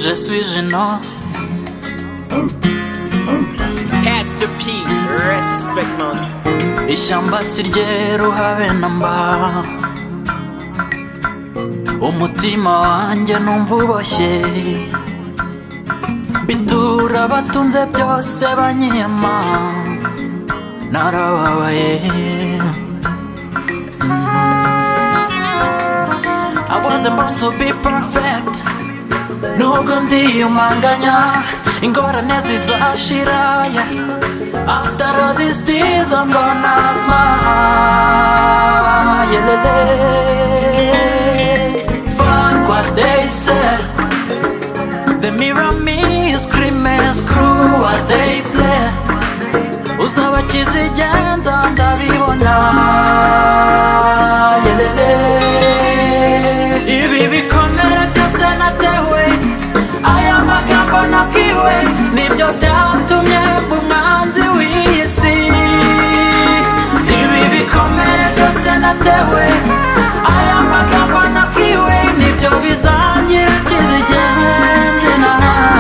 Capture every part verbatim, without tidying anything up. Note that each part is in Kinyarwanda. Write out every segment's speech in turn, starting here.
Je suis gênant. Pastor P, respect man. Ishyamba si ryeru habe namba, umutima wanjye numva uboshye, bitura batunze byose banyiyama, narababaye. I wasn't born to be perfect, nubwo ndiyumanganya, ingorane zizashira. After all these days I'm gonna smile. Fuck what they said. They mirror me, screaming, screw what they play. Uzaba kizigenza ndabibona. Ibi bikomere byose natewe, aya magambo nabwiwe, nibyo byatumye umwanzi w'isi. Ibi bikomere byose natewe, aya magambo nabwiwe, nibyo bizangira kizigenze na.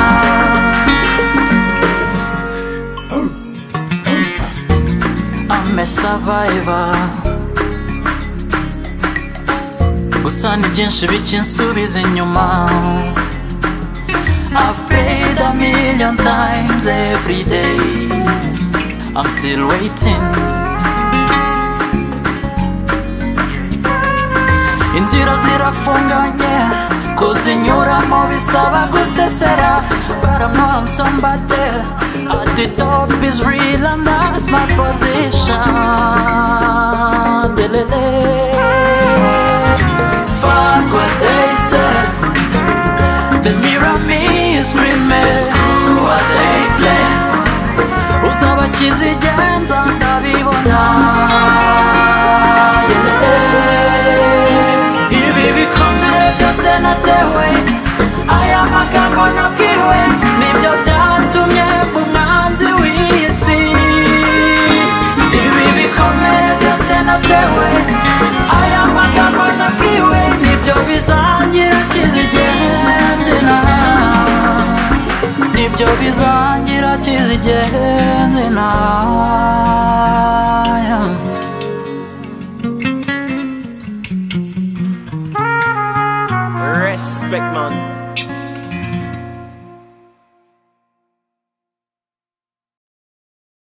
I'm a survivor, gusa ni byinshi bikinsubiza inyuma. I've prayed a million times every day, I'm still waiting. Inzira zirafunganye, kuzinyuramo bisaba gusesera. But I know I'm somebody, at the top is real and that's my position. Fuck what they said. They mirror me, screaming, screw what they play. Uzaba kizigenza ndabibona. Ibi bikomere byose natewe, aya magambo nabwiwe, nibyo byatumye umwanzi w'isi. Ibi bikomere byose natewe, aya magambo nabwiwe, nibyo bizangira kizigenze na. Nibyo bizangira kizigenze na.